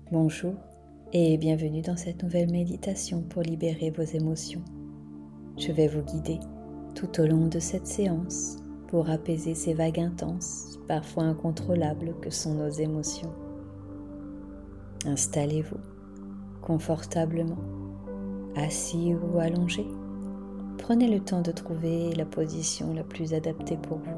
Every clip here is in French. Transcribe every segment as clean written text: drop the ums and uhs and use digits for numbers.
Bonjour et bienvenue dans cette nouvelle méditation pour libérer vos émotions. Je vais vous guider tout au long de cette séance pour apaiser ces vagues intenses, parfois incontrôlables que sont nos émotions. Installez-vous confortablement, assis ou allongé. Prenez le temps de trouver la position la plus adaptée pour vous.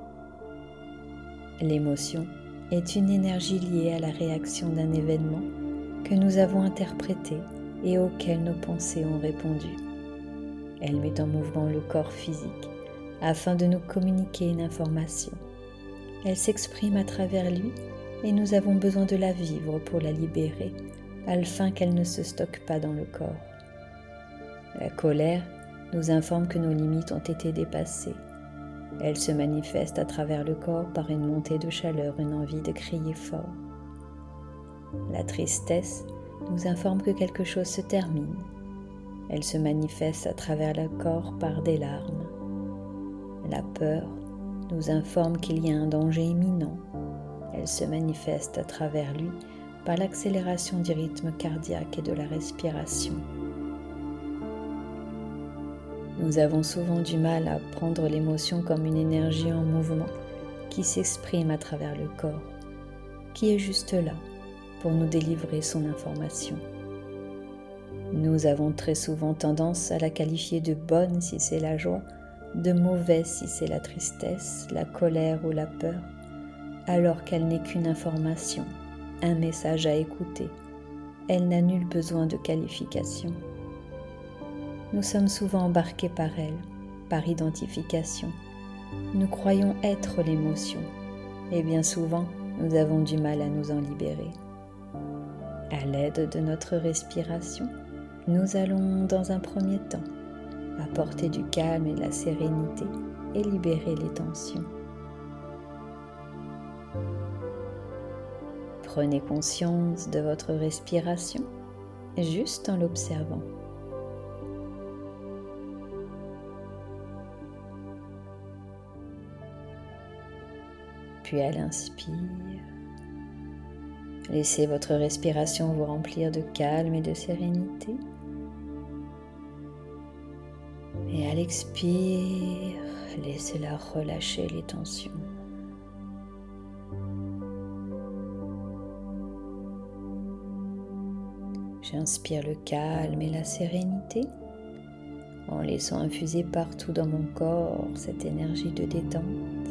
L'émotion est une énergie liée à la réaction d'un événement que nous avons interprété et auquel nos pensées ont répondu. Elle met en mouvement le corps physique afin de nous communiquer une information. Elle s'exprime à travers lui et nous avons besoin de la vivre pour la libérer afin qu'elle ne se stocke pas dans le corps. La colère nous informe que nos limites ont été dépassées. Elle se manifeste à travers le corps par une montée de chaleur, une envie de crier fort. La tristesse nous informe que quelque chose se termine. Elle se manifeste à travers le corps par des larmes. La peur nous informe qu'il y a un danger imminent. Elle se manifeste à travers lui par l'accélération du rythme cardiaque et de la respiration. Nous avons souvent du mal à prendre l'émotion comme une énergie en mouvement qui s'exprime à travers le corps, qui est juste là pour nous délivrer son information. Nous avons très souvent tendance à la qualifier de bonne si c'est la joie, de mauvaise si c'est la tristesse, la colère ou la peur, alors qu'elle n'est qu'une information, un message à écouter. Elle n'a nul besoin de qualification. Nous sommes souvent embarqués par elle, par identification. Nous croyons être l'émotion, et bien souvent, nous avons du mal à nous en libérer. À l'aide de notre respiration, nous allons, dans un premier temps, apporter du calme et de la sérénité et libérer les tensions. Prenez conscience de votre respiration, juste en l'observant. Puis à l'inspire, laissez votre respiration vous remplir de calme et de sérénité. Et à l'expire, laissez-la relâcher les tensions. J'inspire le calme et la sérénité en laissant infuser partout dans mon corps cette énergie de détente.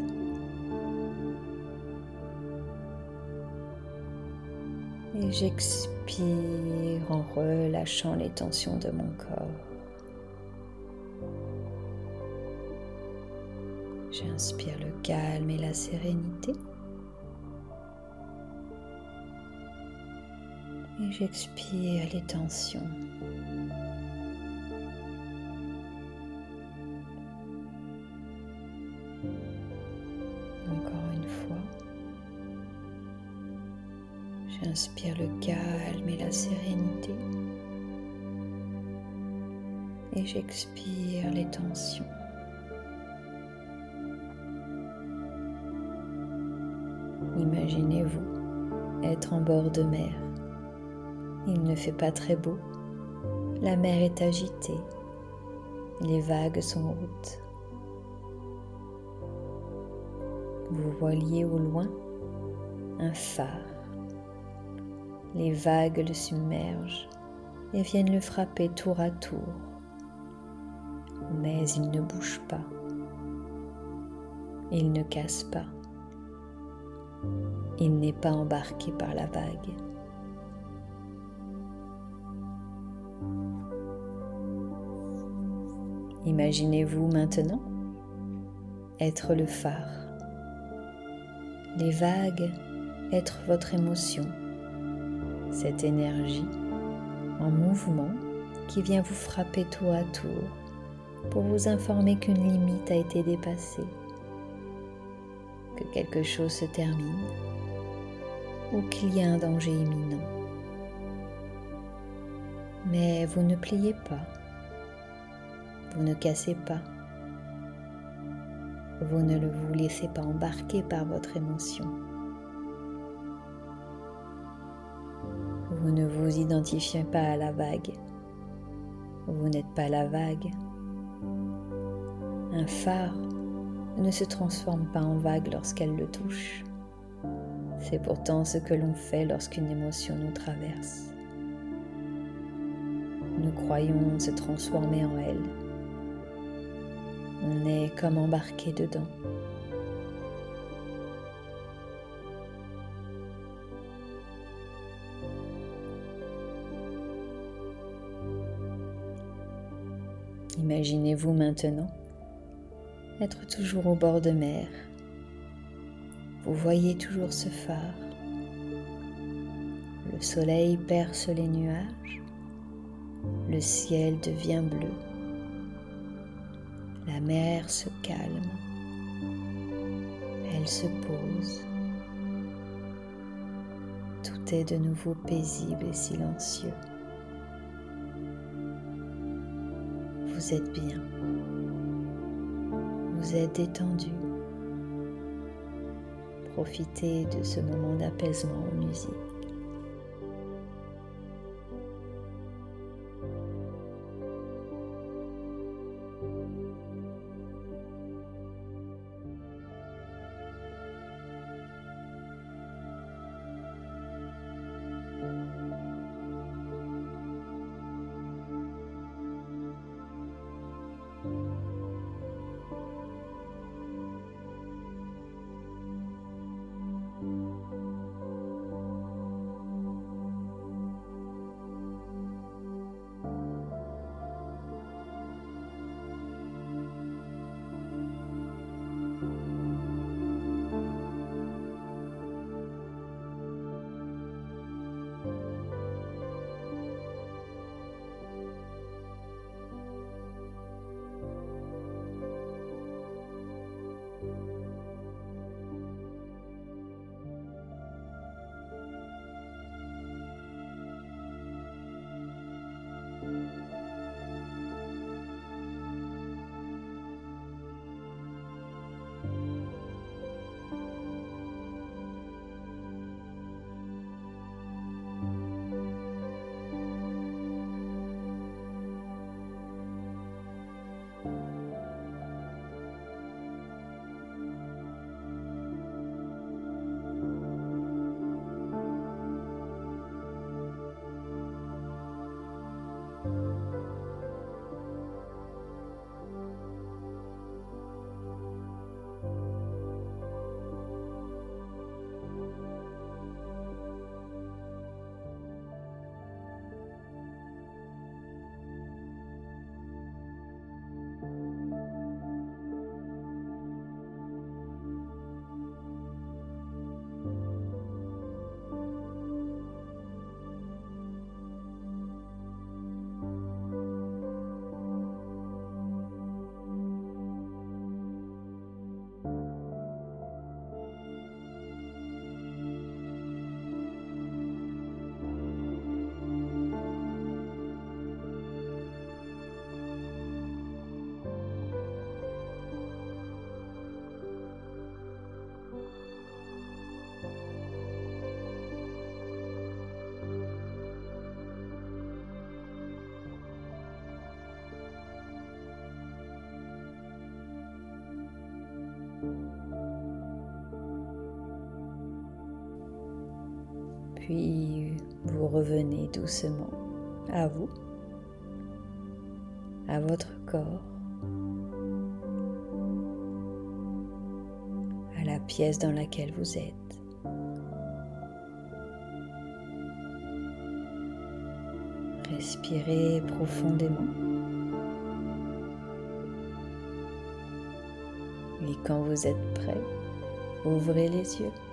Et j'expire en relâchant les tensions de mon corps. J'inspire le calme et la sérénité. Et j'expire les tensions. Encore une fois. J'inspire le calme et la sérénité. Et j'expire les tensions. Imaginez-vous être en bord de mer. Il ne fait pas très beau. La mer est agitée. Les vagues sont hautes. Vous voyez au loin un phare. Les vagues le submergent et viennent le frapper tour à tour. Mais il ne bouge pas. Il ne casse pas. Il n'est pas embarqué par la vague. Imaginez-vous maintenant être le phare. Les vagues être votre émotion, cette énergie en mouvement qui vient vous frapper tour à tour pour vous informer qu'une limite a été dépassée, que quelque chose se termine ou qu'il y a un danger imminent. Mais vous ne pliez pas, vous ne cassez pas, vous ne vous laissez pas embarquer par votre émotion. Vous ne vous identifiez pas à la vague. Vous n'êtes pas la vague. Un phare ne se transforme pas en vague lorsqu'elle le touche. C'est pourtant ce que l'on fait lorsqu'une émotion nous traverse. Nous croyons se transformer en elle. On est comme embarqué dedans. Imaginez-vous maintenant être toujours au bord de mer. Vous voyez toujours ce phare. Le soleil perce les nuages. Le ciel devient bleu. La mer se calme. Elle se pose. Tout est de nouveau paisible et silencieux. Vous êtes bien. Vous êtes détendu. Profitez de ce moment d'apaisement en musique. Puis vous revenez doucement à vous, à votre corps, à la pièce dans laquelle vous êtes. Respirez profondément. Et quand vous êtes prêt, ouvrez les yeux.